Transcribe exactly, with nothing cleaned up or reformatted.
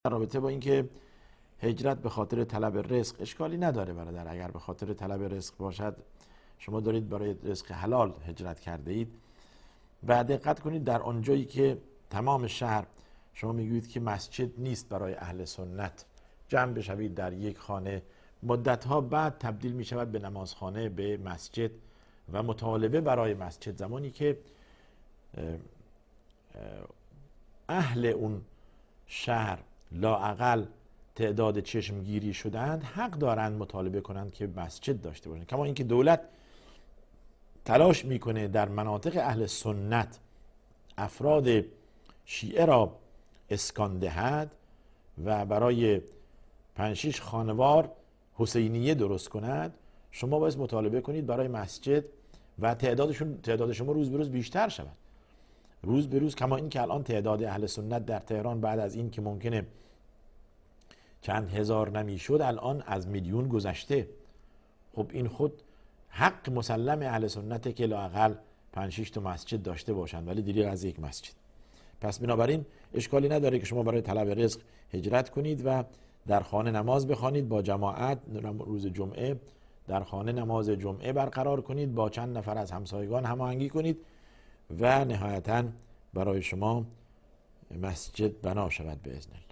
در رابطه با اینکه هجرت به خاطر طلب رزق اشکالی نداره برادر. اگر به خاطر طلب رزق باشد، شما دارید برای رزق حلال هجرت کرده اید و دقت کنید در آنجایی که تمام شهر شما میگویید که مسجد نیست برای اهل سنت، جمع بشوید در یک خانه، مدتها بعد تبدیل می شود به نمازخانه، به مسجد و مطالبه برای مسجد. زمانی که اهل اون شهر لااقل تعداد چشمگیری شدند، حق دارند مطالبه کنند که مسجد داشته باشند. کما اینکه دولت تلاش میکنه در مناطق اهل سنت افراد شیعه را اسکان دهد و برای پنج شش خانوار حسینیه درست کند. شما باید مطالبه کنید برای مسجد و تعدادشون تعداد شما روز به روز بیشتر شود، روز به روز. کما این که الان تعداد اهل سنت در تهران بعد از این که ممکنه چند هزار نمیشد، الان از میلیون گذشته. خب این خود حق مسلم اهل سنته که لااقل پنج شش تا مسجد داشته باشند، ولی دریغ از یک مسجد. پس بنابراین اشکالی نداره که شما برای طلب رزق هجرت کنید و در خانه نماز بخوانید با جماعت. روز جمعه در خانه نماز جمعه برقرار کنید، با چند نفر از همسایگان هماهنگی کنید و نهایتاً برای شما مسجد بنا شود باذن الله.